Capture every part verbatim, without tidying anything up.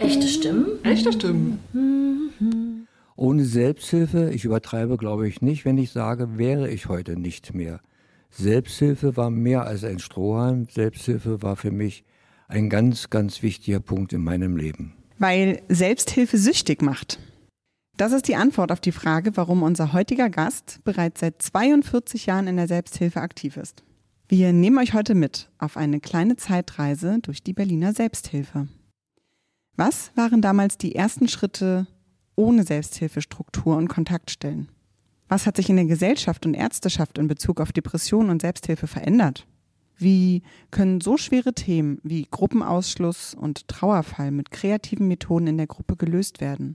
Echte Stimmen? Echte Stimmen. Ohne Selbsthilfe, ich übertreibe glaube ich nicht, wenn ich sage, wäre ich heute nicht mehr. Selbsthilfe war mehr als ein Strohhalm. Selbsthilfe war für mich ein ganz, ganz wichtiger Punkt in meinem Leben. Weil Selbsthilfe süchtig macht. Das ist die Antwort auf die Frage, warum unser heutiger Gast bereits seit zweiundvierzig Jahren in der Selbsthilfe aktiv ist. Wir nehmen euch heute mit auf eine kleine Zeitreise durch die Berliner Selbsthilfe. Was waren damals die ersten Schritte ohne Selbsthilfestruktur und Kontaktstellen? Was hat sich in der Gesellschaft und Ärzteschaft in Bezug auf Depression und Selbsthilfe verändert? Wie können so schwere Themen wie Gruppenausschluss und Trauerfall mit kreativen Methoden in der Gruppe gelöst werden?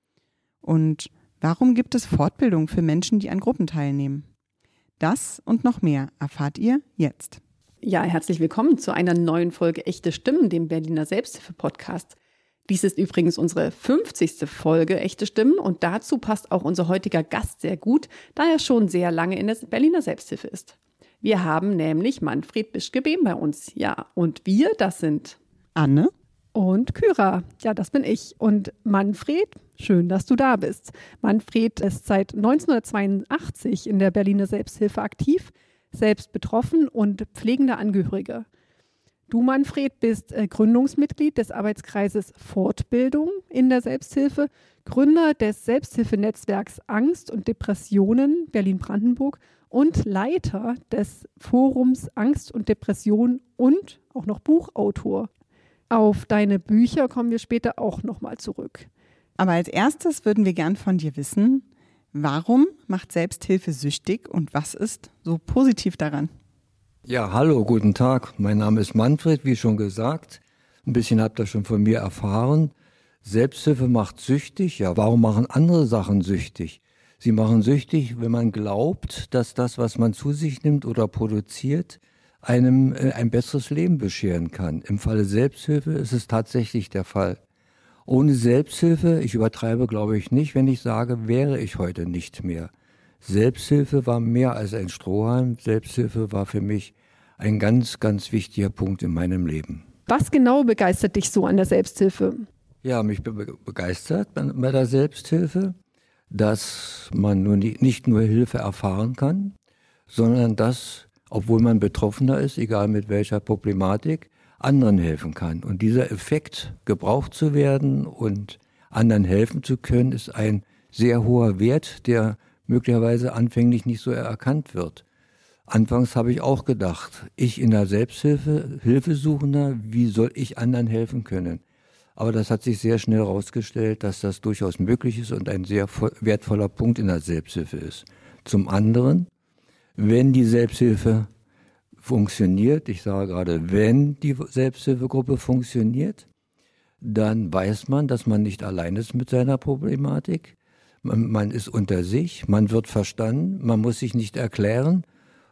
Und warum gibt es Fortbildung für Menschen, die an Gruppen teilnehmen? Das und noch mehr erfahrt ihr jetzt. Ja, herzlich willkommen zu einer neuen Folge Echte Stimmen, dem Berliner Selbsthilfe-Podcast. Dies ist übrigens unsere fünfzigste Folge Echte Stimmen und dazu passt auch unser heutiger Gast sehr gut, da er schon sehr lange in der Berliner Selbsthilfe ist. Wir haben nämlich Manfred Bischke-Behm bei uns. Ja, und wir, das sind Anne und Kyra. Ja, das bin ich. Und Manfred, schön, dass du da bist. Manfred ist seit neunzehnhundertzweiundachtzig in der Berliner Selbsthilfe aktiv, selbst betroffen und pflegender Angehörige. Du, Manfred, bist äh, Gründungsmitglied des Arbeitskreises Fortbildung in der Selbsthilfe, Gründer des Selbsthilfenetzwerks Angst und Depressionen Berlin-Brandenburg und Leiter des Forums Angst und Depression und auch noch Buchautor. Auf deine Bücher kommen wir später auch nochmal zurück. Aber als erstes würden wir gern von dir wissen, warum macht Selbsthilfe süchtig und was ist so positiv daran? Ja, hallo, guten Tag. Mein Name ist Manfred, wie schon gesagt. Ein bisschen habt ihr schon von mir erfahren. Selbsthilfe macht süchtig. Ja, warum machen andere Sachen süchtig? Sie machen süchtig, wenn man glaubt, dass das, was man zu sich nimmt oder produziert, einem äh, ein besseres Leben bescheren kann. Im Falle Selbsthilfe ist es tatsächlich der Fall. Ohne Selbsthilfe, ich übertreibe glaube ich nicht, wenn ich sage, wäre ich heute nicht mehr. Selbsthilfe war mehr als ein Strohhalm. Selbsthilfe war für mich ein ganz, ganz wichtiger Punkt in meinem Leben. Was genau begeistert dich so an der Selbsthilfe? Ja, mich be- begeistert bei der Selbsthilfe, dass man nur nie, nicht nur Hilfe erfahren kann, sondern dass, obwohl man Betroffener ist, egal mit welcher Problematik, anderen helfen kann. Und dieser Effekt, gebraucht zu werden und anderen helfen zu können, ist ein sehr hoher Wert, der möglicherweise anfänglich nicht so erkannt wird. Anfangs habe ich auch gedacht, ich in der Selbsthilfe, Hilfesuchender, wie soll ich anderen helfen können? Aber das hat sich sehr schnell herausgestellt, dass das durchaus möglich ist und ein sehr wertvoller Punkt in der Selbsthilfe ist. Zum anderen, wenn die Selbsthilfe funktioniert, ich sage gerade, wenn die Selbsthilfegruppe funktioniert, dann weiß man, dass man nicht allein ist mit seiner Problematik. Man, man ist unter sich, man wird verstanden, man muss sich nicht erklären.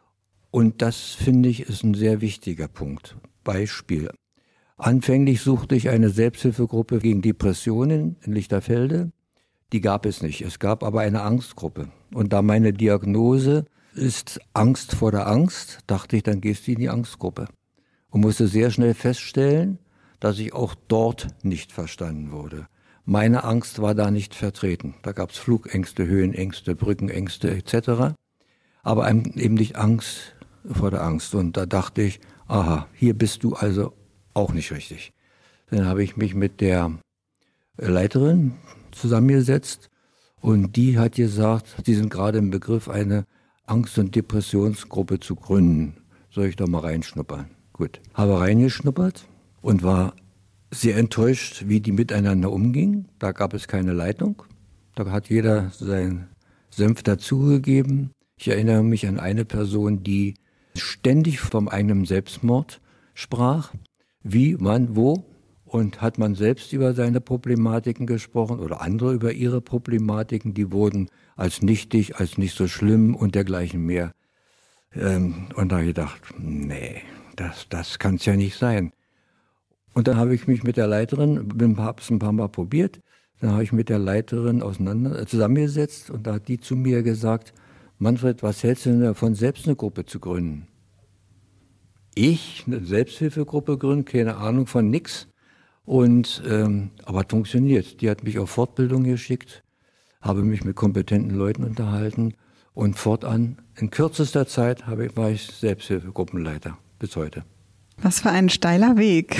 Und das, finde ich, ist ein sehr wichtiger Punkt. Beispiel. Anfänglich suchte ich eine Selbsthilfegruppe gegen Depressionen in Lichterfelde. Die gab es nicht. Es gab aber eine Angstgruppe. Und da meine Diagnose ist Angst vor der Angst, dachte ich, dann gehst du in die Angstgruppe. Und musste sehr schnell feststellen, dass ich auch dort nicht verstanden wurde. Meine Angst war da nicht vertreten. Da gab es Flugängste, Höhenängste, Brückenängste et cetera. Aber eben nicht Angst vor der Angst. Und da dachte ich, aha, hier bist du also auch nicht richtig. Dann habe ich mich mit der Leiterin zusammengesetzt und die hat gesagt, die sind gerade im Begriff, eine Angst- und Depressionsgruppe zu gründen. Soll ich doch mal reinschnuppern? Gut. Habe reingeschnuppert und war sehr enttäuscht, wie die miteinander umgingen. Da gab es keine Leitung. Da hat jeder seinen Senf dazugegeben. Ich erinnere mich an eine Person, die ständig vom eigenen Selbstmord sprach. Wie, wann, wo? Und hat man selbst über seine Problematiken gesprochen oder andere über ihre Problematiken, die wurden als nichtig, als nicht so schlimm und dergleichen mehr. Ähm, und da habe ich gedacht, nee, das, das kann es ja nicht sein. Und dann habe ich mich mit der Leiterin, habe es ein paar Mal probiert, dann habe ich mit der Leiterin auseinander, äh, zusammengesetzt und da hat die zu mir gesagt, Manfred, was hältst du denn davon, selbst eine Gruppe zu gründen? Ich, eine Selbsthilfegruppe gründen, keine Ahnung von nix. Und, ähm, aber hat funktioniert. Die hat mich auf Fortbildung geschickt, habe mich mit kompetenten Leuten unterhalten und fortan, in kürzester Zeit, habe ich, war ich Selbsthilfegruppenleiter bis heute. Was für ein steiler Weg.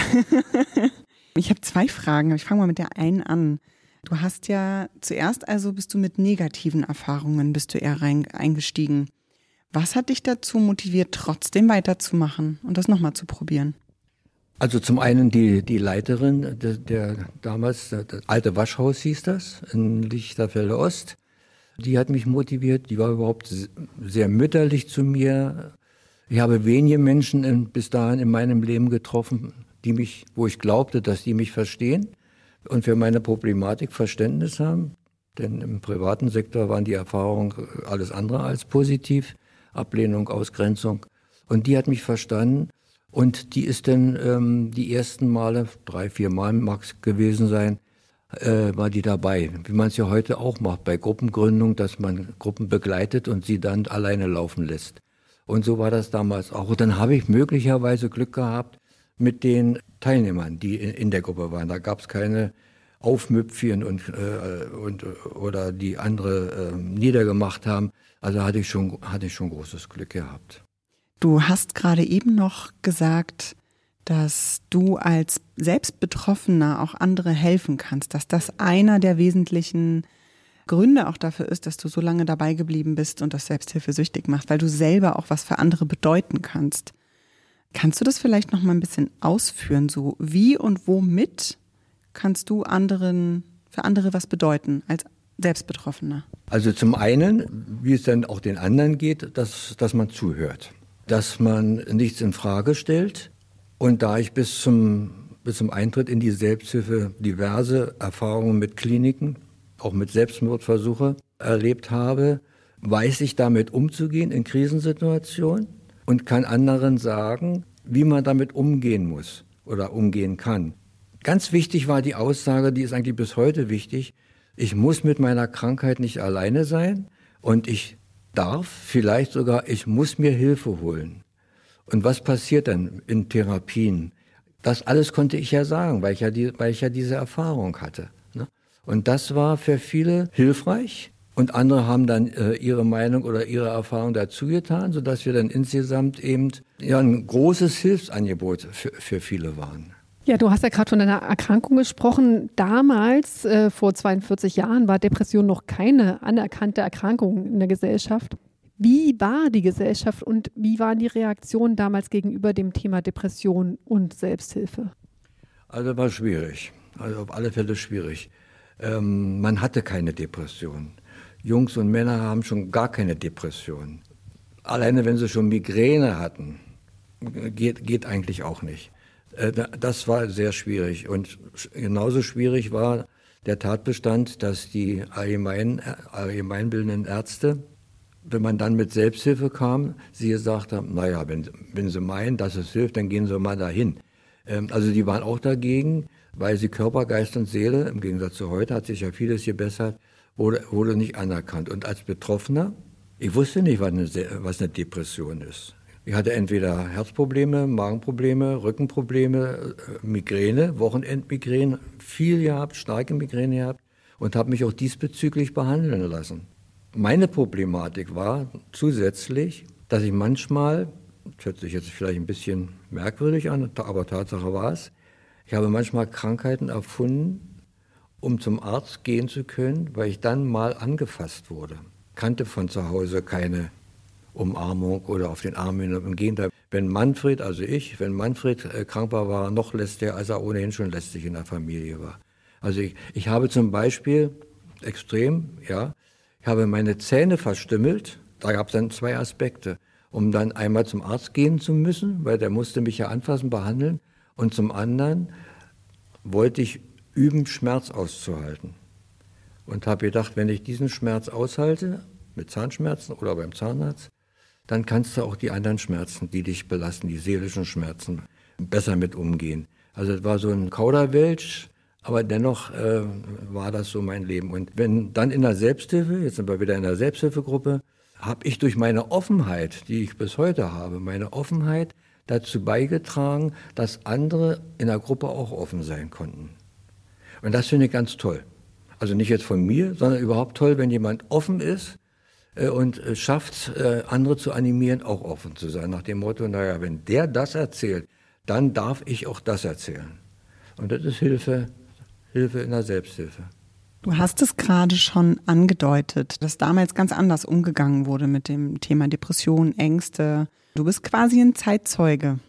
Ich habe zwei Fragen, ich fange mal mit der einen an. Du hast ja zuerst also bist du mit negativen Erfahrungen bist du eher rein, eingestiegen. Was hat dich dazu motiviert, trotzdem weiterzumachen und das nochmal zu probieren? Also zum einen die, die Leiterin, der, der damals, das alte Waschhaus hieß das, in Lichterfelde Ost, die hat mich motiviert, die war überhaupt sehr mütterlich zu mir. Ich habe wenige Menschen in, bis dahin in meinem Leben getroffen, die mich, wo ich glaubte, dass die mich verstehen und für meine Problematik Verständnis haben. Denn im privaten Sektor waren die Erfahrungen alles andere als positiv, Ablehnung, Ausgrenzung. Und die hat mich verstanden. Und die ist dann ähm, die ersten Male, drei, vier Mal mag es gewesen sein, äh, war die dabei. Wie man es ja heute auch macht bei Gruppengründung, dass man Gruppen begleitet und sie dann alleine laufen lässt. Und so war das damals auch. Und dann habe ich möglicherweise Glück gehabt mit den Teilnehmern, die in, in der Gruppe waren. Da gab es keine Aufmüpfchen und, äh, und, oder die andere äh, niedergemacht haben. Also hatte ich schon, hatte ich schon großes Glück gehabt. Du hast gerade eben noch gesagt, dass du als Selbstbetroffener auch andere helfen kannst, dass das einer der wesentlichen Gründe auch dafür ist, dass du so lange dabei geblieben bist und das Selbsthilfe süchtig machst, weil du selber auch was für andere bedeuten kannst. Kannst du das vielleicht noch mal ein bisschen ausführen? So wie und womit kannst du anderen, für andere was bedeuten als Selbstbetroffener? Also zum einen, wie es dann auch den anderen geht, dass, dass man zuhört. Dass man nichts in Frage stellt. Und da ich bis zum, bis zum Eintritt in die Selbsthilfe diverse Erfahrungen mit Kliniken, auch mit Selbstmordversuche erlebt habe, weiß ich damit umzugehen in Krisensituationen und kann anderen sagen, wie man damit umgehen muss oder umgehen kann. Ganz wichtig war die Aussage, die ist eigentlich bis heute wichtig, ich muss mit meiner Krankheit nicht alleine sein und ich darf, vielleicht sogar, ich muss mir Hilfe holen. Und was passiert dann in Therapien? Das alles konnte ich ja sagen, weil ich ja, die, weil ich ja diese Erfahrung hatte. Ne? Und das war für viele hilfreich. Und andere haben dann äh, ihre Meinung oder ihre Erfahrung dazu getan, sodass wir dann insgesamt eben ja, ein großes Hilfsangebot für, für viele waren. Ja, du hast ja gerade von deiner Erkrankung gesprochen. Damals, äh, vor zweiundvierzig Jahren, war Depression noch keine anerkannte Erkrankung in der Gesellschaft. Wie war die Gesellschaft und wie waren die Reaktionen damals gegenüber dem Thema Depression und Selbsthilfe? Also war schwierig, also auf alle Fälle schwierig. Ähm, man hatte keine Depression. Jungs und Männer haben schon gar keine Depression. Alleine wenn sie schon Migräne hatten, geht, geht eigentlich auch nicht. Äh, das war sehr schwierig und genauso schwierig war der Tatbestand, dass die allgemein, allgemeinbildenden Ärzte, wenn man dann mit Selbsthilfe kam, sie gesagt haben, naja, wenn, wenn sie meinen, dass es hilft, dann gehen sie mal dahin. Ähm, also die waren auch dagegen, weil sie Körper, Geist und Seele, im Gegensatz zu heute, hat sich ja vieles gebessert, wurde, wurde nicht anerkannt. Und als Betroffener, ich wusste nicht, was eine, was eine Depression ist. Ich hatte entweder Herzprobleme, Magenprobleme, Rückenprobleme, Migräne, Wochenendmigräne, viel gehabt, starke Migräne gehabt und habe mich auch diesbezüglich behandeln lassen. Meine Problematik war zusätzlich, dass ich manchmal, das hört sich jetzt vielleicht ein bisschen merkwürdig an, aber Tatsache war es, ich habe manchmal Krankheiten erfunden, um zum Arzt gehen zu können, weil ich dann mal angefasst wurde. Kannte von zu Hause keine Umarmung oder auf den Arm hin. Im Gegenteil, wenn Manfred, also ich, wenn Manfred äh, krank war, war er noch lästiger, als er ohnehin schon lästig in der Familie war. Also ich, ich habe zum Beispiel extrem, ja, ich habe meine Zähne verstümmelt, da gab es dann zwei Aspekte, um dann einmal zum Arzt gehen zu müssen, weil der musste mich ja anfassen, behandeln, und zum anderen wollte ich üben, Schmerz auszuhalten. Und habe gedacht, wenn ich diesen Schmerz aushalte, mit Zahnschmerzen oder beim Zahnarzt, dann kannst du auch die anderen Schmerzen, die dich belasten, die seelischen Schmerzen, besser mit umgehen. Also es war so ein Kauderwelsch, aber dennoch äh, war das so mein Leben. Und wenn dann in der Selbsthilfe, jetzt sind wir wieder in der Selbsthilfegruppe, habe ich durch meine Offenheit, die ich bis heute habe, meine Offenheit dazu beigetragen, dass andere in der Gruppe auch offen sein konnten. Und das finde ich ganz toll. Also nicht jetzt von mir, sondern überhaupt toll, wenn jemand offen ist äh, und es schafft, äh, andere zu animieren, auch offen zu sein. Nach dem Motto, naja, wenn der das erzählt, dann darf ich auch das erzählen. Und das ist Hilfe, Hilfe in der Selbsthilfe. Du hast es gerade schon angedeutet, dass damals ganz anders umgegangen wurde mit dem Thema Depression, Ängste. Du bist quasi ein Zeitzeuge.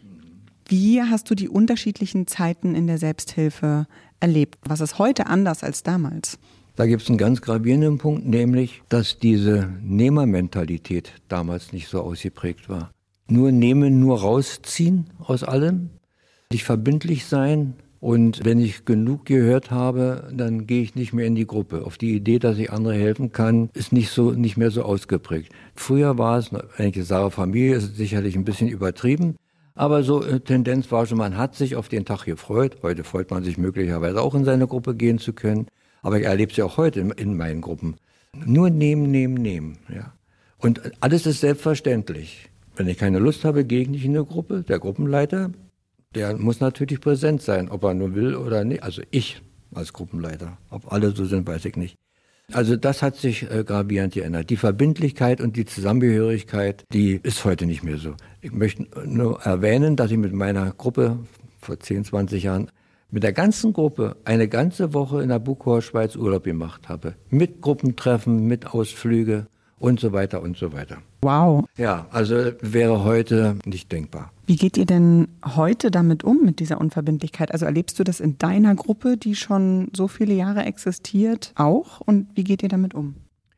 Wie hast du die unterschiedlichen Zeiten in der Selbsthilfe erlebt? Was ist heute anders als damals? Da gibt es einen ganz gravierenden Punkt, nämlich, dass diese Nehmermentalität damals nicht so ausgeprägt war. Nur nehmen, nur rausziehen aus allem, nicht verbindlich sein. Und wenn ich genug gehört habe, dann gehe ich nicht mehr in die Gruppe. Auf die Idee, dass ich andere helfen kann, ist nicht so, nicht mehr so ausgeprägt. Früher war es, wenn ich sage Familie, ist es sicherlich ein bisschen übertrieben. Aber so äh, Tendenz war schon, man hat sich auf den Tag gefreut. Heute freut man sich möglicherweise auch in seine Gruppe gehen zu können. Aber ich erlebe es ja auch heute in, in meinen Gruppen. Nur nehmen, nehmen, nehmen. Ja. Und alles ist selbstverständlich. Wenn ich keine Lust habe, gehe ich nicht in eine Gruppe. Der Gruppenleiter, der muss natürlich präsent sein, ob er nur will oder nicht. Also ich als Gruppenleiter. Ob alle so sind, weiß ich nicht. Also das hat sich äh, gravierend geändert. Die Verbindlichkeit und die Zusammengehörigkeit, die ist heute nicht mehr so. Ich möchte nur erwähnen, dass ich mit meiner Gruppe vor zehn, zwanzig Jahren, mit der ganzen Gruppe eine ganze Woche in der Buchauer Schweiz Urlaub gemacht habe. Mit Gruppentreffen, mit Ausflüge und so weiter und so weiter. Wow. Ja, also wäre heute nicht denkbar. Wie geht ihr denn heute damit um, mit dieser Unverbindlichkeit? Also erlebst du das in deiner Gruppe, die schon so viele Jahre existiert, auch? Und wie geht ihr damit um?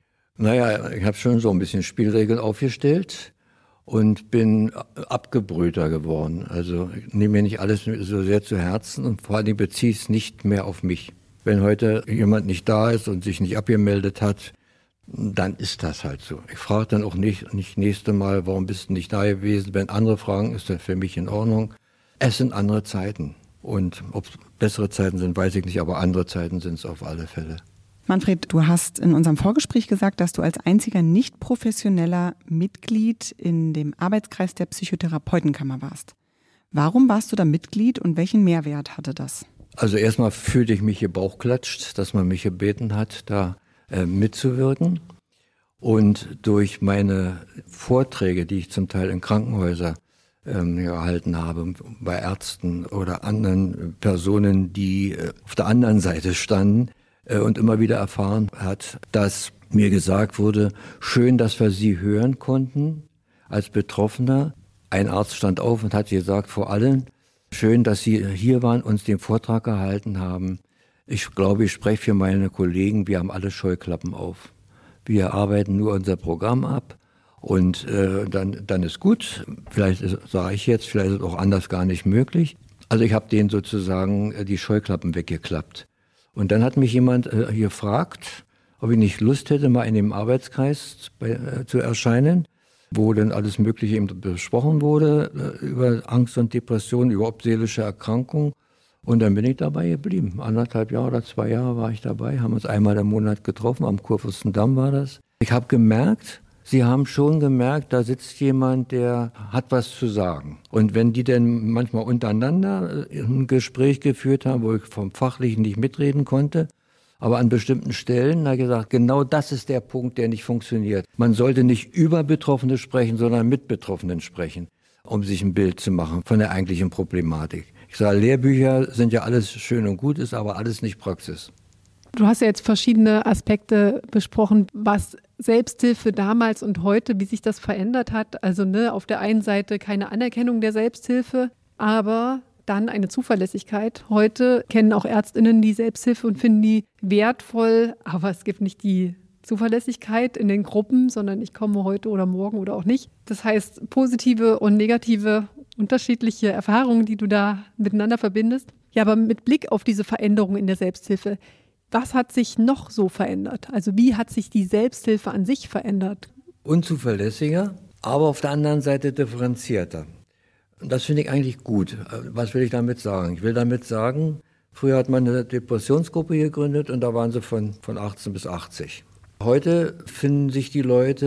Naja, ich habe schon so ein bisschen Spielregeln aufgestellt und bin abgebrühter geworden. Also ich nehme mir nicht alles so sehr zu Herzen und vor allem beziehe es nicht mehr auf mich. Wenn heute jemand nicht da ist und sich nicht abgemeldet hat, dann ist das halt so. Ich frage dann auch nicht, nicht nächste Mal, warum bist du nicht da gewesen? Wenn andere fragen, ist das für mich in Ordnung. Es sind andere Zeiten. Und ob es bessere Zeiten sind, weiß ich nicht, aber andere Zeiten sind es auf alle Fälle. Manfred, du hast in unserem Vorgespräch gesagt, dass du als einziger nicht professioneller Mitglied in dem Arbeitskreis der Psychotherapeutenkammer warst. Warum warst du da Mitglied und welchen Mehrwert hatte das? Also erstmal fühlte ich mich gebauchklatscht, dass man mich gebeten hat, da äh, mitzuwirken. Und durch meine Vorträge, die ich zum Teil in Krankenhäusern ähm, gehalten habe, bei Ärzten oder anderen Personen, die äh, auf der anderen Seite standen, und immer wieder erfahren hat, dass mir gesagt wurde, schön, dass wir Sie hören konnten als Betroffener. Ein Arzt stand auf und hat gesagt, vor allem, schön, dass Sie hier waren, uns den Vortrag gehalten haben. Ich glaube, ich spreche für meine Kollegen, wir haben alle Scheuklappen auf. Wir arbeiten nur unser Programm ab und äh, dann, dann ist gut. Vielleicht sage ich jetzt, vielleicht ist es auch anders gar nicht möglich. Also ich habe denen sozusagen die Scheuklappen weggeklappt. Und dann hat mich jemand äh, gefragt, ob ich nicht Lust hätte, mal in dem Arbeitskreis bei, äh, zu erscheinen, wo dann alles Mögliche eben besprochen wurde, äh, über Angst und Depression, über seelische Erkrankungen. Und dann bin ich dabei geblieben. Anderthalb Jahre oder zwei Jahre war ich dabei, haben uns einmal im Monat getroffen, am Kurfürstendamm war das. Ich habe gemerkt, Sie haben schon gemerkt, da sitzt jemand, der hat was zu sagen. Und wenn die dann manchmal untereinander ein Gespräch geführt haben, wo ich vom Fachlichen nicht mitreden konnte, aber an bestimmten Stellen, da gesagt, genau das ist der Punkt, der nicht funktioniert. Man sollte nicht über Betroffene sprechen, sondern mit Betroffenen sprechen, um sich ein Bild zu machen von der eigentlichen Problematik. Ich sage, Lehrbücher sind ja alles schön und gut, ist aber alles nicht Praxis. Du hast ja jetzt verschiedene Aspekte besprochen, was Selbsthilfe damals und heute, wie sich das verändert hat. Also ne, auf der einen Seite keine Anerkennung der Selbsthilfe, aber dann eine Zuverlässigkeit. Heute kennen auch ÄrztInnen die Selbsthilfe und finden die wertvoll, aber es gibt nicht die Zuverlässigkeit in den Gruppen, sondern ich komme heute oder morgen oder auch nicht. Das heißt, positive und negative, unterschiedliche Erfahrungen, die du da miteinander verbindest. Ja, aber mit Blick auf diese Veränderung in der Selbsthilfe, was hat sich noch so verändert? Also wie hat sich die Selbsthilfe an sich verändert? Unzuverlässiger, aber auf der anderen Seite differenzierter. Und das finde ich eigentlich gut. Was will ich damit sagen? Ich will damit sagen, früher hat man eine Depressionsgruppe gegründet und da waren sie von, von achtzehn bis achtzig. Heute finden sich die Leute,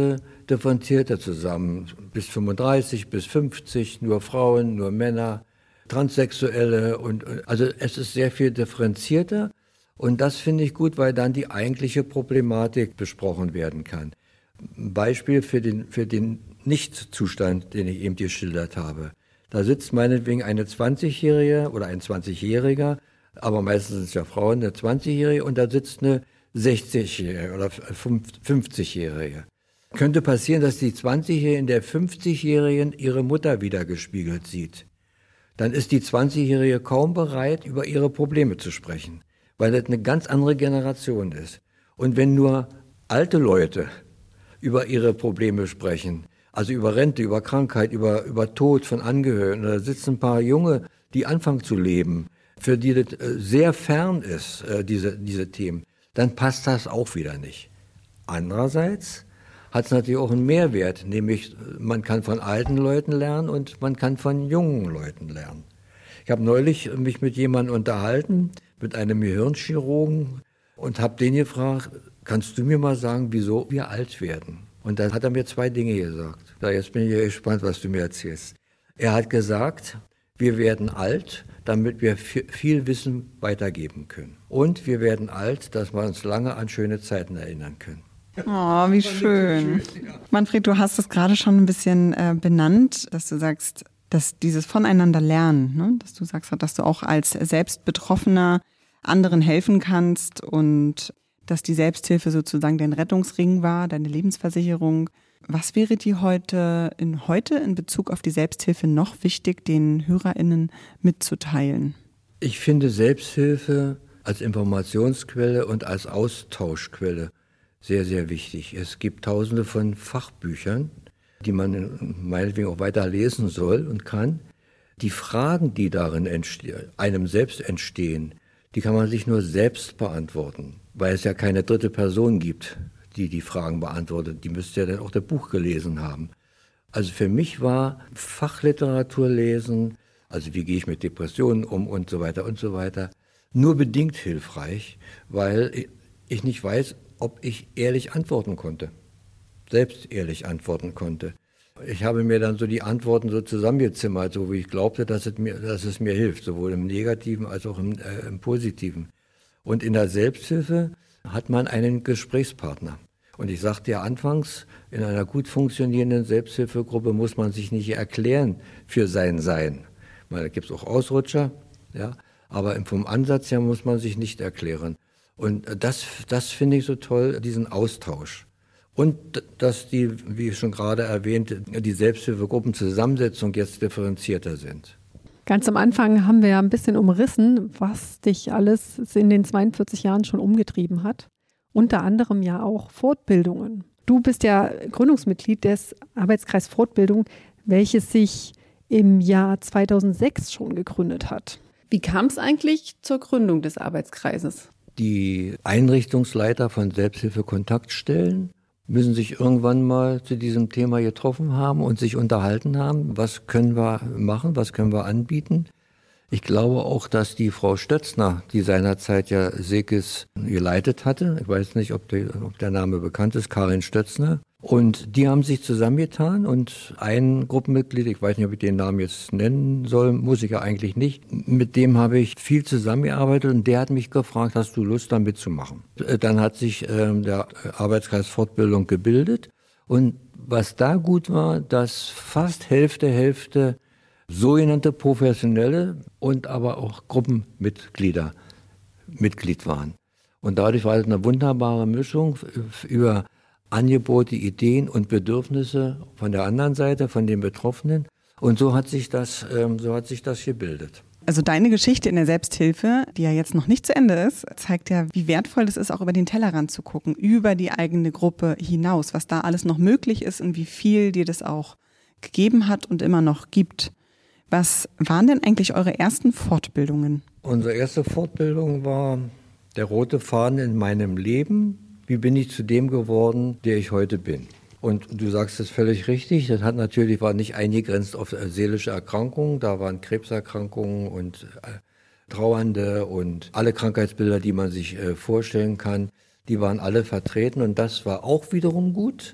differenzierter zusammen. Bis fünfunddreißig, bis fünfzig, nur Frauen, nur Männer, Transsexuelle. Und, also es ist sehr viel differenzierter. Und das finde ich gut, weil dann die eigentliche Problematik besprochen werden kann. Ein Beispiel für den, für den Nichtzustand, den ich eben geschildert habe. Da sitzt meinetwegen eine zwanzigjährige oder ein zwanzigjähriger, aber meistens sind es ja Frauen, eine zwanzigjährige, und da sitzt eine sechzigjährige oder fünfzigjährige. Könnte passieren, dass die zwanzigjährige in der fünfzigjährigen ihre Mutter wiedergespiegelt sieht. Dann ist die zwanzigjährige kaum bereit, über ihre Probleme zu sprechen, weil das eine ganz andere Generation ist. Und wenn nur alte Leute über ihre Probleme sprechen, also über Rente, über Krankheit, über, über Tod von Angehörigen, da sitzen ein paar Junge, die anfangen zu leben, für die das sehr fern ist, diese, diese Themen, dann passt das auch wieder nicht. Andererseits hat es natürlich auch einen Mehrwert, nämlich man kann von alten Leuten lernen und man kann von jungen Leuten lernen. Ich habe neulich mich mit jemandem unterhalten, mit einem Gehirnchirurgen, und habe den gefragt, kannst du mir mal sagen, wieso wir alt werden? Und dann hat er mir zwei Dinge gesagt. Ja, jetzt bin ich gespannt, was du mir erzählst. Er hat gesagt, wir werden alt, damit wir viel Wissen weitergeben können. Und wir werden alt, dass wir uns lange an schöne Zeiten erinnern können. Oh, wie schön. Manfred, du hast es gerade schon ein bisschen äh, benannt, dass du sagst, dass dieses Voneinander lernen, ne? Dass du sagst, dass du auch als Selbstbetroffener anderen helfen kannst und dass die Selbsthilfe sozusagen dein Rettungsring war, deine Lebensversicherung. Was wäre dir heute in, heute in Bezug auf die Selbsthilfe noch wichtig, den HörerInnen mitzuteilen? Ich finde Selbsthilfe als Informationsquelle und als Austauschquelle sehr, sehr wichtig. Es gibt tausende von Fachbüchern, die man meinetwegen auch weiter lesen soll und kann. Die Fragen, die darin entstehen, einem selbst entstehen, die kann man sich nur selbst beantworten, weil es ja keine dritte Person gibt, die die Fragen beantwortet. Die müsste ja dann auch das Buch gelesen haben. Also für mich war Fachliteratur lesen, also wie gehe ich mit Depressionen um und so weiter und so weiter, nur bedingt hilfreich, weil ich nicht weiß, ob ich ehrlich antworten konnte, selbst ehrlich antworten konnte. Ich habe mir dann so die Antworten so zusammengezimmert, so wie ich glaubte, dass es mir, dass es mir hilft, sowohl im Negativen als auch im, äh, im Positiven. Und in der Selbsthilfe hat man einen Gesprächspartner. Und ich sagte ja anfangs, in einer gut funktionierenden Selbsthilfegruppe muss man sich nicht erklären für sein Sein. Ich meine, da gibt es auch Ausrutscher, ja, aber vom Ansatz her muss man sich nicht erklären. Und das, das finde ich so toll, diesen Austausch. Und dass die, wie schon gerade erwähnt, die Selbsthilfegruppenzusammensetzung jetzt differenzierter sind. Ganz am Anfang haben wir ja ein bisschen umrissen, was dich alles in den zweiundvierzig Jahren schon umgetrieben hat. Unter anderem ja auch Fortbildungen. Du bist ja Gründungsmitglied des Arbeitskreis Fortbildung, welches sich im Jahr zweitausendsechs schon gegründet hat. Wie kam es eigentlich zur Gründung des Arbeitskreises? Die Einrichtungsleiter von Selbsthilfe-Kontaktstellen müssen sich irgendwann mal zu diesem Thema getroffen haben und sich unterhalten haben, was können wir machen, was können wir anbieten. Ich glaube auch, dass die Frau Stötzner, die seinerzeit ja Sekis geleitet hatte, ich weiß nicht, ob, die, ob der Name bekannt ist, Karin Stötzner, und die haben sich zusammengetan und ein Gruppenmitglied, ich weiß nicht, ob ich den Namen jetzt nennen soll, muss ich ja eigentlich nicht, mit dem habe ich viel zusammengearbeitet und der hat mich gefragt, hast du Lust, da mitzumachen? Dann hat sich ähm, der Arbeitskreis Fortbildung gebildet und was da gut war, dass fast Hälfte, Hälfte sogenannte Professionelle und aber auch Gruppenmitglieder Mitglied waren. Und dadurch war es eine wunderbare Mischung über Angebote, Ideen und Bedürfnisse von der anderen Seite, von den Betroffenen. Und so hat sich das, ähm, so hat sich das gebildet. Also deine Geschichte in der Selbsthilfe, die ja jetzt noch nicht zu Ende ist, zeigt ja, wie wertvoll es ist, auch über den Tellerrand zu gucken, über die eigene Gruppe hinaus, was da alles noch möglich ist und wie viel dir das auch gegeben hat und immer noch gibt. Was waren denn eigentlich eure ersten Fortbildungen? Unsere erste Fortbildung war der rote Faden in meinem Leben. Wie bin ich zu dem geworden, der ich heute bin? Und du sagst es völlig richtig, das hat natürlich, war nicht eingegrenzt auf seelische Erkrankungen, da waren Krebserkrankungen und äh, Trauernde und alle Krankheitsbilder, die man sich äh, vorstellen kann, die waren alle vertreten und das war auch wiederum gut,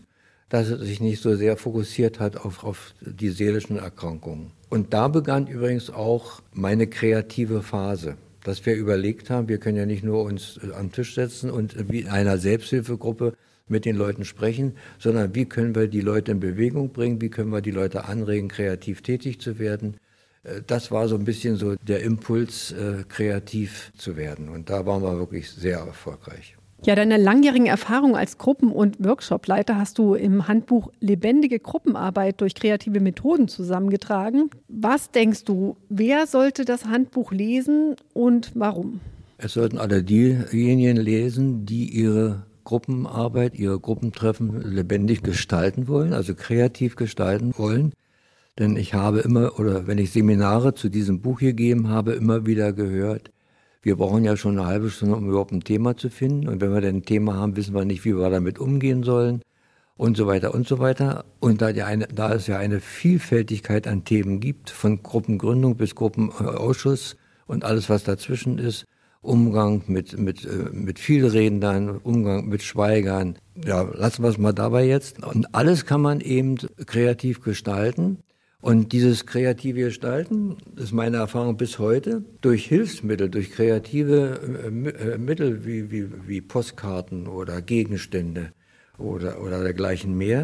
dass es sich nicht so sehr fokussiert hat auf, auf die seelischen Erkrankungen. Und da begann übrigens auch meine kreative Phase, dass wir überlegt haben, wir können ja nicht nur uns am Tisch setzen und wie in einer Selbsthilfegruppe mit den Leuten sprechen, sondern wie können wir die Leute in Bewegung bringen, wie können wir die Leute anregen, kreativ tätig zu werden. Das war so ein bisschen so der Impuls, kreativ zu werden. Und da waren wir wirklich sehr erfolgreich. Ja, deine langjährigen Erfahrung als Gruppen- und Workshopleiter hast du im Handbuch Lebendige Gruppenarbeit durch kreative Methoden zusammengetragen. Was denkst du, wer sollte das Handbuch lesen und warum? Es sollten alle diejenigen lesen, die ihre Gruppenarbeit, ihre Gruppentreffen lebendig gestalten wollen, also kreativ gestalten wollen. Denn ich habe immer, oder wenn ich Seminare zu diesem Buch hier gegeben habe, immer wieder gehört, wir brauchen ja schon eine halbe Stunde, um überhaupt ein Thema zu finden. Und wenn wir dann ein Thema haben, wissen wir nicht, wie wir damit umgehen sollen und so weiter und so weiter. Und da, die eine, da es ja eine Vielfältigkeit an Themen gibt, von Gruppengründung bis Gruppenausschuss und alles, was dazwischen ist, Umgang mit, mit, mit Vielrednern, Umgang mit Schweigern. Ja, lassen wir es mal dabei jetzt. Und alles kann man eben kreativ gestalten. Und dieses kreative Gestalten ist meine Erfahrung bis heute durch Hilfsmittel, durch kreative äh, Mittel wie, wie, wie Postkarten oder Gegenstände oder, oder dergleichen mehr.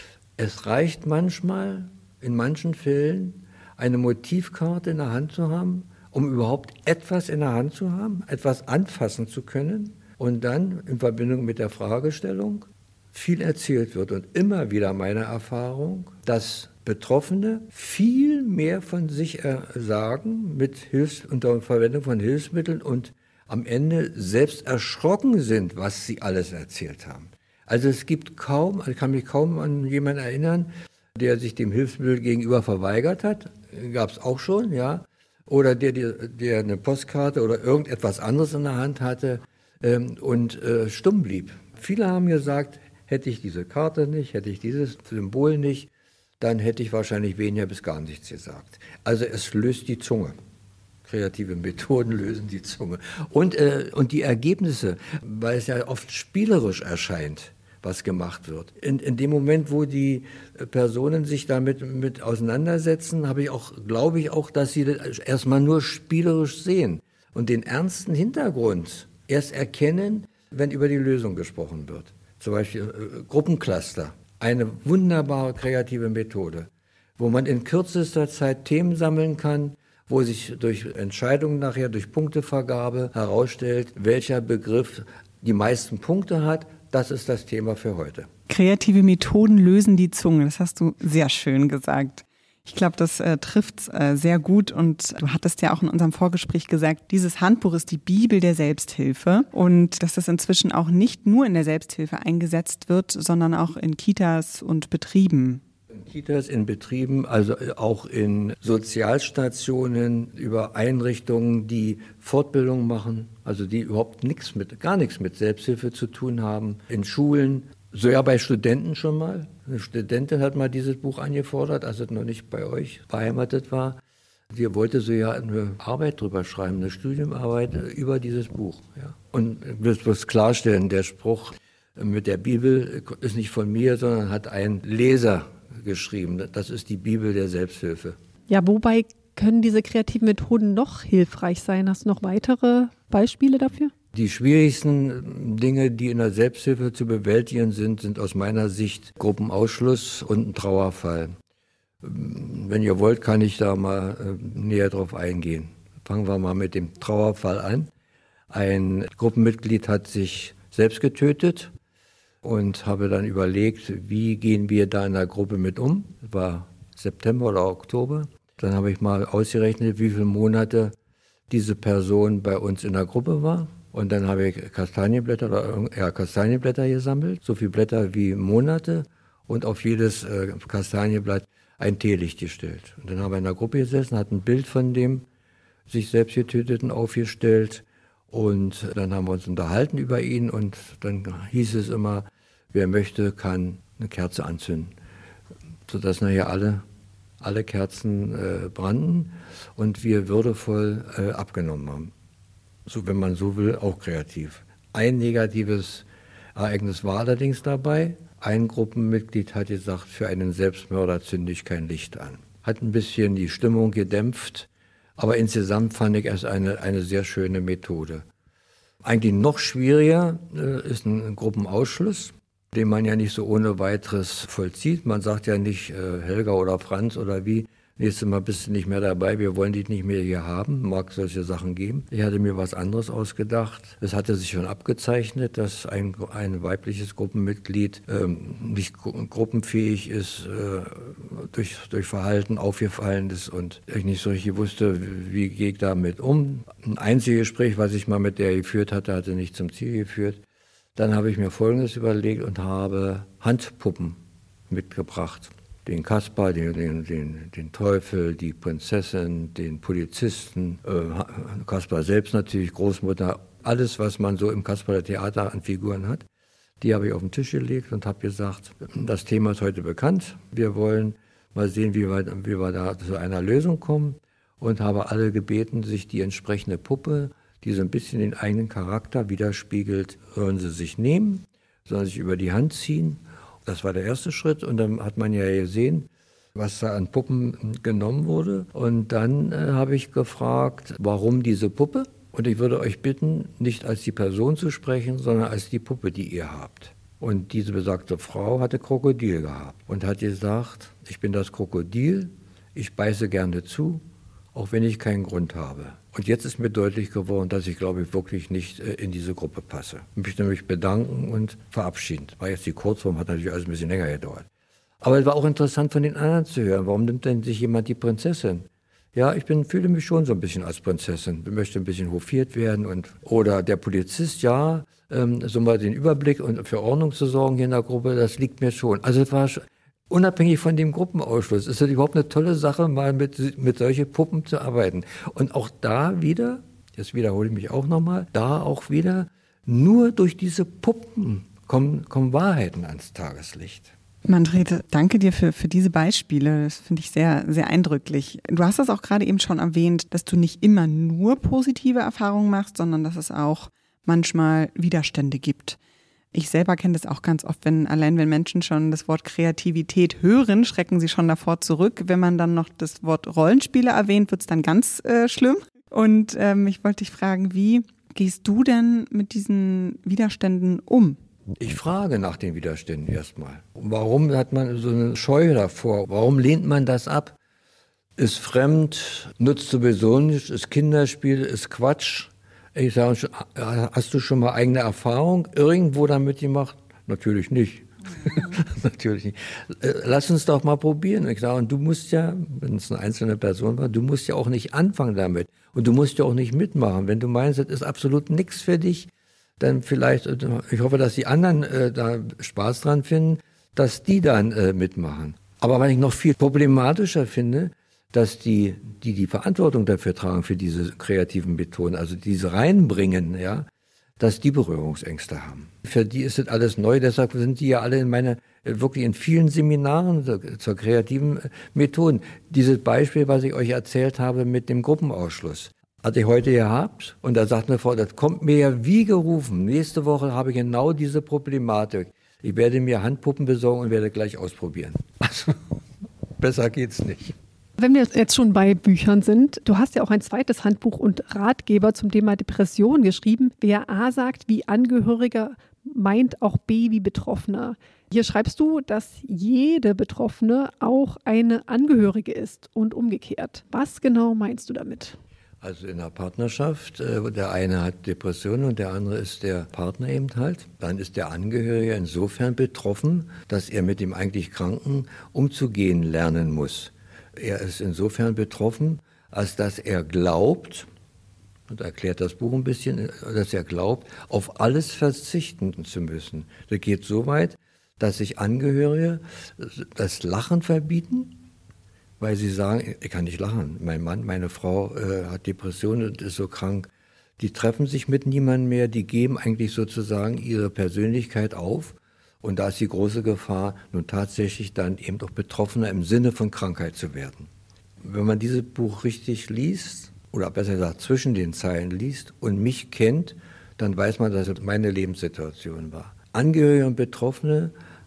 Es reicht manchmal, in manchen Fällen, eine Motivkarte in der Hand zu haben, um überhaupt etwas in der Hand zu haben, etwas anfassen zu können und dann in Verbindung mit der Fragestellung viel erzählt wird. Und immer wieder meine Erfahrung, dass Betroffene viel mehr von sich sagen mit Hilfs- unter Verwendung von Hilfsmitteln und am Ende selbst erschrocken sind, was sie alles erzählt haben. Also es gibt kaum, ich kann mich kaum an jemanden erinnern, der sich dem Hilfsmittel gegenüber verweigert hat, gab es auch schon, ja, oder der, der, der eine Postkarte oder irgendetwas anderes in der Hand hatte ähm, und äh, stumm blieb. Viele haben gesagt, hätte ich diese Karte nicht, hätte ich dieses Symbol nicht, dann hätte ich wahrscheinlich weniger bis gar nichts gesagt. Also es löst die Zunge. Kreative Methoden lösen die Zunge. Und, äh, und die Ergebnisse, weil es ja oft spielerisch erscheint, was gemacht wird. In, in dem Moment, wo die Personen sich damit mit auseinandersetzen, habe ich auch, glaube ich auch, dass sie das erstmal nur spielerisch sehen und den ernsten Hintergrund erst erkennen, wenn über die Lösung gesprochen wird. Zum Beispiel äh, Gruppencluster. Eine wunderbare kreative Methode, wo man in kürzester Zeit Themen sammeln kann, wo sich durch Entscheidungen nachher, durch Punktevergabe herausstellt, welcher Begriff die meisten Punkte hat. Das ist das Thema für heute. Kreative Methoden lösen die Zunge. Das hast du sehr schön gesagt. Ich glaube, das äh, trifft äh, sehr gut und du hattest ja auch in unserem Vorgespräch gesagt, dieses Handbuch ist die Bibel der Selbsthilfe und dass das inzwischen auch nicht nur in der Selbsthilfe eingesetzt wird, sondern auch in Kitas und Betrieben. In Kitas, in Betrieben, also auch in Sozialstationen, über Einrichtungen, die Fortbildung machen, also die überhaupt nichts mit, gar nichts mit Selbsthilfe zu tun haben, in Schulen. So ja, bei Studenten schon mal. Eine Studentin hat mal dieses Buch angefordert, als es noch nicht bei euch beheimatet war. Sie wollte so ja eine Arbeit drüber schreiben, eine Studienarbeit über dieses Buch. Ja. Und ich will es klarstellen, der Spruch mit der Bibel ist nicht von mir, sondern hat ein Leser geschrieben. Das ist die Bibel der Selbsthilfe. Ja, wobei können diese kreativen Methoden noch hilfreich sein? Hast du noch weitere Beispiele dafür? Die schwierigsten Dinge, die in der Selbsthilfe zu bewältigen sind, sind aus meiner Sicht Gruppenausschluss und ein Trauerfall. Wenn ihr wollt, kann ich da mal näher drauf eingehen. Fangen wir mal mit dem Trauerfall an. Ein Gruppenmitglied hat sich selbst getötet und habe dann überlegt, wie gehen wir da in der Gruppe mit um. Das war September oder Oktober. Dann habe ich mal ausgerechnet, wie viele Monate diese Person bei uns in der Gruppe war. Und dann habe ich Kastanienblätter, oder, ja, Kastanienblätter gesammelt, so viele Blätter wie Monate und auf jedes äh, Kastanienblatt ein Teelicht gestellt. Und dann haben wir in der Gruppe gesessen, hat ein Bild von dem sich selbst getöteten aufgestellt und dann haben wir uns unterhalten über ihn und dann hieß es immer, wer möchte, kann eine Kerze anzünden, sodass nachher alle, alle Kerzen äh, brannten und wir würdevoll äh, abgenommen haben. So, wenn man so will, auch kreativ. Ein negatives Ereignis war allerdings dabei. Ein Gruppenmitglied hat gesagt, für einen Selbstmörder zünde ich kein Licht an. Hat ein bisschen die Stimmung gedämpft, aber insgesamt fand ich es eine, eine sehr schöne Methode. Eigentlich noch schwieriger äh, ist ein Gruppenausschluss, den man ja nicht so ohne weiteres vollzieht. Man sagt ja nicht, äh, Helga oder Franz oder wie, nächstes Mal bist du nicht mehr dabei, wir wollen dich nicht mehr hier haben, mag solche Sachen geben. Ich hatte mir was anderes ausgedacht. Es hatte sich schon abgezeichnet, dass ein, ein weibliches Gruppenmitglied ähm, nicht gru- gruppenfähig ist, äh, durch, durch Verhalten aufgefallen ist und ich nicht so richtig wusste, wie, wie gehe ich damit um. Ein einziges Gespräch, was ich mal mit der geführt hatte, hatte nicht zum Ziel geführt. Dann habe ich mir Folgendes überlegt und habe Handpuppen mitgebracht. Den Kaspar, den, den, den, den Teufel, die Prinzessin, den Polizisten, äh, Kaspar selbst natürlich, Großmutter, alles, was man so im Kasperler Theater an Figuren hat, die habe ich auf den Tisch gelegt und habe gesagt, das Thema ist heute bekannt, wir wollen mal sehen, wie wir, wie wir da zu einer Lösung kommen und habe alle gebeten, sich die entsprechende Puppe, die so ein bisschen den eigenen Charakter widerspiegelt, sollen sie sich nehmen, sollen sich über die Hand ziehen. Das war der erste Schritt und dann hat man ja gesehen, was da an Puppen genommen wurde. Und dann äh, habe ich gefragt, warum diese Puppe? Und ich würde euch bitten, nicht als die Person zu sprechen, sondern als die Puppe, die ihr habt. Und diese besagte Frau hatte Krokodil gehabt und hat gesagt, ich bin das Krokodil, ich beiße gerne zu, auch wenn ich keinen Grund habe. Und jetzt ist mir deutlich geworden, dass ich, glaube ich, wirklich nicht äh, in diese Gruppe passe. Ich möchte mich bedanken und verabschieden. War jetzt die Kurzform, hat natürlich alles ein bisschen länger gedauert. Aber es war auch interessant von den anderen zu hören. Warum nimmt denn sich jemand die Prinzessin? Ja, ich bin, fühle mich schon so ein bisschen als Prinzessin. Ich möchte ein bisschen hofiert werden. Und, oder der Polizist, ja, ähm, so mal den Überblick und für Ordnung zu sorgen hier in der Gruppe, das liegt mir schon. Also es war schon, unabhängig von dem Gruppenausschluss, ist es überhaupt eine tolle Sache, mal mit, mit solchen Puppen zu arbeiten. Und auch da wieder, jetzt wiederhole ich mich auch nochmal, da auch wieder, nur durch diese Puppen kommen, kommen Wahrheiten ans Tageslicht. Manfred, danke dir für, für diese Beispiele. Das finde ich sehr, sehr eindrücklich. Du hast das auch gerade eben schon erwähnt, dass du nicht immer nur positive Erfahrungen machst, sondern dass es auch manchmal Widerstände gibt. Ich selber kenne das auch ganz oft, wenn allein wenn Menschen schon das Wort Kreativität hören, schrecken sie schon davor zurück. Wenn man dann noch das Wort Rollenspiele erwähnt, wird es dann ganz äh, schlimm. Und ähm, ich wollte dich fragen, wie gehst du denn mit diesen Widerständen um? Ich frage nach den Widerständen erstmal. Warum hat man so eine Scheu davor? Warum lehnt man das ab? Ist fremd, nutzt sowieso nicht, ist Kinderspiel, ist Quatsch. Ich sage, hast du schon mal eigene Erfahrung irgendwo damit gemacht? Natürlich nicht. Natürlich nicht. Lass uns doch mal probieren. Ich sage, und du musst ja, wenn es eine einzelne Person war, du musst ja auch nicht anfangen damit. Und du musst ja auch nicht mitmachen. Wenn du meinst, das ist absolut nichts für dich, dann vielleicht, ich hoffe, dass die anderen äh, da Spaß dran finden, dass die dann äh, mitmachen. Aber was ich noch viel problematischer finde, dass die, die die Verantwortung dafür tragen, für diese kreativen Methoden, also diese reinbringen, ja, dass die Berührungsängste haben. Für die ist das alles neu, deshalb sind die ja alle in meine, wirklich in vielen Seminaren zur, zur kreativen Methoden. Dieses Beispiel, was ich euch erzählt habe mit dem Gruppenausschluss, hatte ich heute gehabt und da sagt eine Frau, das kommt mir ja wie gerufen. Nächste Woche habe ich genau diese Problematik. Ich werde mir Handpuppen besorgen und werde gleich ausprobieren. Also, besser geht's nicht. Wenn wir jetzt schon bei Büchern sind, du hast ja auch ein zweites Handbuch und Ratgeber zum Thema Depression geschrieben. Wer A sagt wie Angehöriger, meint auch B wie Betroffener. Hier schreibst du, dass jede Betroffene auch eine Angehörige ist und umgekehrt. Was genau meinst du damit? Also in der Partnerschaft, der eine hat Depressionen und der andere ist der Partner eben halt. Dann ist der Angehörige insofern betroffen, dass er mit dem eigentlich Kranken umzugehen lernen muss. Er ist insofern betroffen, als dass er glaubt, und erklärt das Buch ein bisschen, dass er glaubt, auf alles verzichten zu müssen. Das geht so weit, dass sich Angehörige das Lachen verbieten, weil sie sagen, ich kann nicht lachen. Mein Mann, meine Frau äh, hat Depressionen und ist so krank. Die treffen sich mit niemandem mehr, die geben eigentlich sozusagen ihre Persönlichkeit auf. Und da ist die große Gefahr, nun tatsächlich dann eben auch Betroffener im Sinne von Krankheit zu werden. Wenn man dieses Buch richtig liest, oder besser gesagt zwischen den Zeilen liest und mich kennt, dann weiß man, dass es meine Lebenssituation war. Angehörige und Betroffene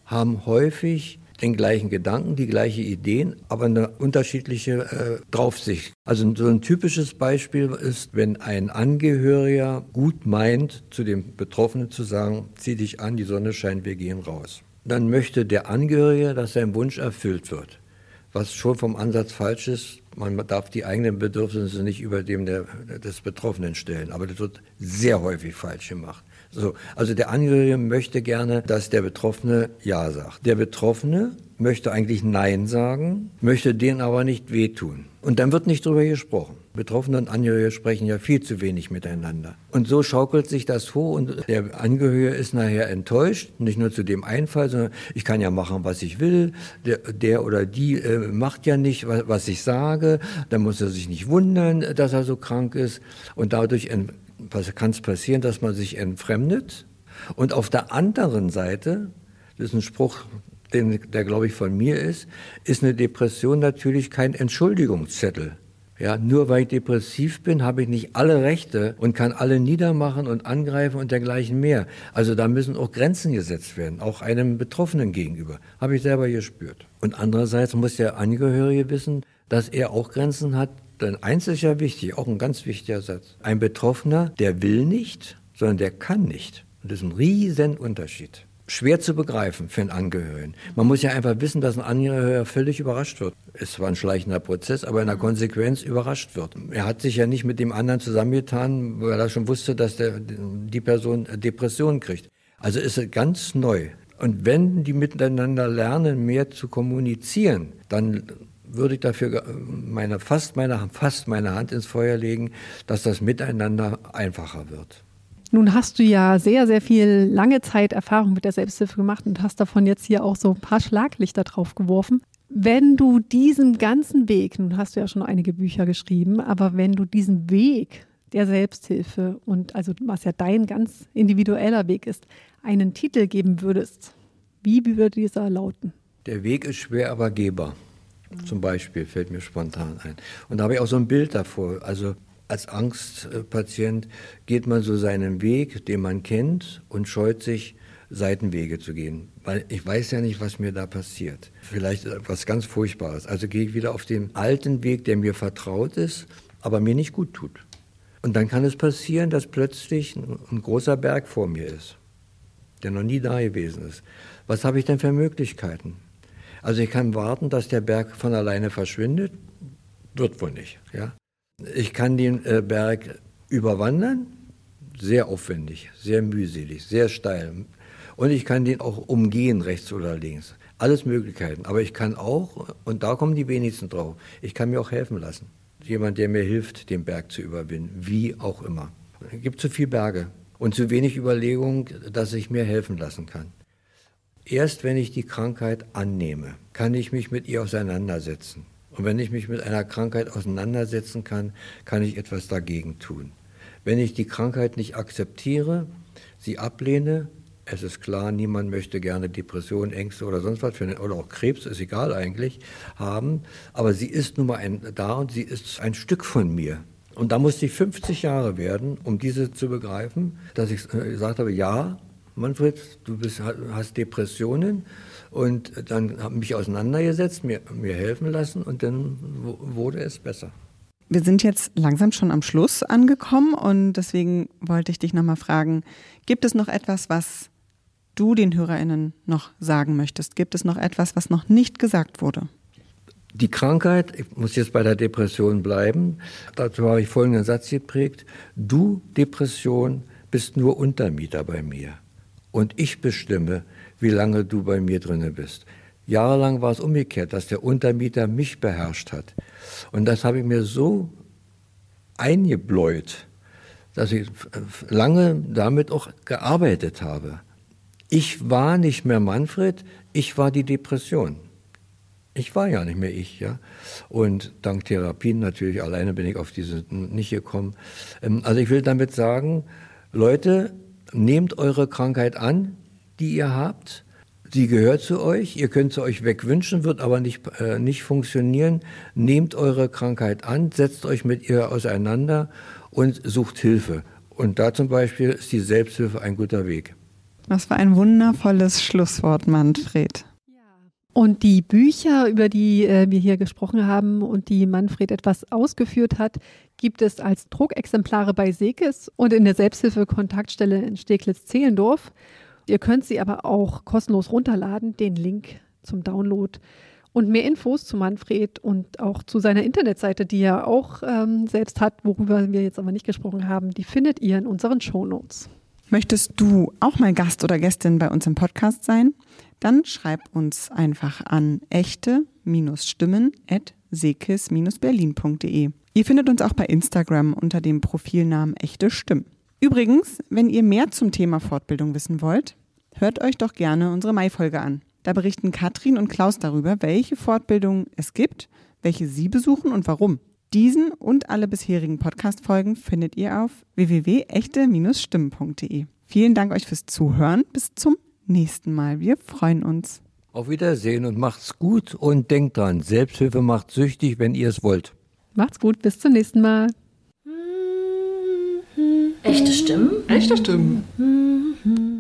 haben häufig den gleichen Gedanken, die gleichen Ideen, aber eine unterschiedliche äh, Draufsicht. Also so ein typisches Beispiel ist, wenn ein Angehöriger gut meint, zu dem Betroffenen zu sagen, zieh dich an, die Sonne scheint, wir gehen raus. Dann möchte der Angehörige, dass sein Wunsch erfüllt wird. Was schon vom Ansatz falsch ist, man darf die eigenen Bedürfnisse nicht über dem der, des Betroffenen stellen. Aber das wird sehr häufig falsch gemacht. So, also der Angehörige möchte gerne, dass der Betroffene Ja sagt. Der Betroffene möchte eigentlich Nein sagen, möchte denen aber nicht wehtun. Und dann wird nicht drüber gesprochen. Betroffene und Angehörige sprechen ja viel zu wenig miteinander. Und so schaukelt sich das vor und der Angehörige ist nachher enttäuscht, nicht nur zu dem einen Fall, sondern ich kann ja machen, was ich will. Der, der oder die äh, macht ja nicht, was, was ich sage. Dann muss er sich nicht wundern, dass er so krank ist. Und dadurch kann es passieren, dass man sich entfremdet. Und auf der anderen Seite, das ist ein Spruch, den, der glaube ich von mir ist, ist eine Depression natürlich kein Entschuldigungszettel. Ja, nur weil ich depressiv bin, habe ich nicht alle Rechte und kann alle niedermachen und angreifen und dergleichen mehr. Also da müssen auch Grenzen gesetzt werden, auch einem Betroffenen gegenüber. Habe ich selber gespürt. Und andererseits muss der Angehörige wissen, dass er auch Grenzen hat. Denn eins ist ja wichtig, auch ein ganz wichtiger Satz. Ein Betroffener, der will nicht, sondern der kann nicht. Und das ist ein riesen Unterschied. Schwer zu begreifen für einen Angehörigen. Man muss ja einfach wissen, dass ein Angehöriger völlig überrascht wird. Es war ein schleichender Prozess, aber in der Konsequenz überrascht wird. Er hat sich ja nicht mit dem anderen zusammengetan, weil er schon wusste, dass der, die Person Depressionen kriegt. Also ist es ganz neu. Und wenn die miteinander lernen, mehr zu kommunizieren, dann würde ich dafür meine, fast, meine, fast meine Hand ins Feuer legen, dass das Miteinander einfacher wird. Nun hast du ja sehr, sehr viel lange Zeit Erfahrung mit der Selbsthilfe gemacht und hast davon jetzt hier auch so ein paar Schlaglichter drauf geworfen. Wenn du diesen ganzen Weg, nun hast du ja schon einige Bücher geschrieben, aber wenn du diesen Weg der Selbsthilfe und also was ja dein ganz individueller Weg ist, einen Titel geben würdest, wie würde dieser lauten? Der Weg ist schwer, aber gehbar. Zum Beispiel fällt mir spontan ein. Und da habe ich auch so ein Bild davor. Also als Angstpatient geht man so seinen Weg, den man kennt, und scheut sich, Seitenwege zu gehen. Weil ich weiß ja nicht, was mir da passiert. Vielleicht etwas ganz Furchtbares. Also gehe ich wieder auf den alten Weg, der mir vertraut ist, aber mir nicht gut tut. Und dann kann es passieren, dass plötzlich ein großer Berg vor mir ist, der noch nie da gewesen ist. Was habe ich denn für Möglichkeiten? Also ich kann warten, dass der Berg von alleine verschwindet. Wird wohl nicht, ja. Ich kann den äh, Berg überwandern, sehr aufwendig, sehr mühselig, sehr steil. Und ich kann den auch umgehen, rechts oder links. Alles Möglichkeiten. Aber ich kann auch, und da kommen die wenigsten drauf, ich kann mir auch helfen lassen. Jemand, der mir hilft, den Berg zu überwinden, wie auch immer. Es gibt zu viele Berge und zu wenig Überlegung, dass ich mir helfen lassen kann. Erst wenn ich die Krankheit annehme, kann ich mich mit ihr auseinandersetzen. Und wenn ich mich mit einer Krankheit auseinandersetzen kann, kann ich etwas dagegen tun. Wenn ich die Krankheit nicht akzeptiere, sie ablehne, es ist klar, niemand möchte gerne Depressionen, Ängste oder sonst was, für, oder auch Krebs, ist egal eigentlich, haben. Aber sie ist nun mal ein, da und sie ist ein Stück von mir. Und da musste ich fünfzig Jahre werden, um diese zu begreifen, dass ich gesagt habe, ja, Manfred, du bist, hast Depressionen. Und dann habe ich mich auseinandergesetzt, mir, mir helfen lassen und dann wurde es besser. Wir sind jetzt langsam schon am Schluss angekommen und deswegen wollte ich dich nochmal fragen, gibt es noch etwas, was du den HörerInnen noch sagen möchtest? Gibt es noch etwas, was noch nicht gesagt wurde? Die Krankheit, ich muss jetzt bei der Depression bleiben, dazu habe ich folgenden Satz geprägt: Du, Depression, bist nur Untermieter bei mir und ich bestimme, wie lange du bei mir drinne bist. Jahrelang war es umgekehrt, dass der Untermieter mich beherrscht hat. Und das habe ich mir so eingebläut, dass ich lange damit auch gearbeitet habe. Ich war nicht mehr Manfred, ich war die Depression. Ich war ja nicht mehr ich, ja. Und dank Therapien natürlich, alleine bin ich auf diese nicht gekommen. Also ich will damit sagen, Leute, nehmt eure Krankheit an, die ihr habt. Sie gehört zu euch, ihr könnt sie euch wegwünschen, wird aber nicht, äh, nicht funktionieren. Nehmt eure Krankheit an, setzt euch mit ihr auseinander und sucht Hilfe. Und da zum Beispiel ist die Selbsthilfe ein guter Weg. Was für ein wundervolles Schlusswort, Manfred. Und die Bücher, über die äh, wir hier gesprochen haben und die Manfred etwas ausgeführt hat, gibt es als Druckexemplare bei Sekes und in der Selbsthilfe-Kontaktstelle in Steglitz-Zehlendorf. Ihr könnt sie aber auch kostenlos runterladen, den Link zum Download. Und mehr Infos zu Manfred und auch zu seiner Internetseite, die er auch ähm, selbst hat, worüber wir jetzt aber nicht gesprochen haben, die findet ihr in unseren Shownotes. Möchtest du auch mal Gast oder Gästin bei uns im Podcast sein? Dann schreib uns einfach an echte-stimmen at sekes berlin punkt de. Ihr findet uns auch bei Instagram unter dem Profilnamen Echte Stimmen. Übrigens, wenn ihr mehr zum Thema Fortbildung wissen wollt, hört euch doch gerne unsere Mai-Folge an. Da berichten Katrin und Klaus darüber, welche Fortbildungen es gibt, welche sie besuchen und warum. Diesen und alle bisherigen Podcast-Folgen findet ihr auf w w w punkt echte stimmen punkt de. Vielen Dank euch fürs Zuhören. Bis zum nächsten Mal. Wir freuen uns. Auf Wiedersehen und macht's gut und denkt dran, Selbsthilfe macht süchtig, wenn ihr es wollt. Macht's gut, bis zum nächsten Mal. Echte Stimmen? Echte Stimmen.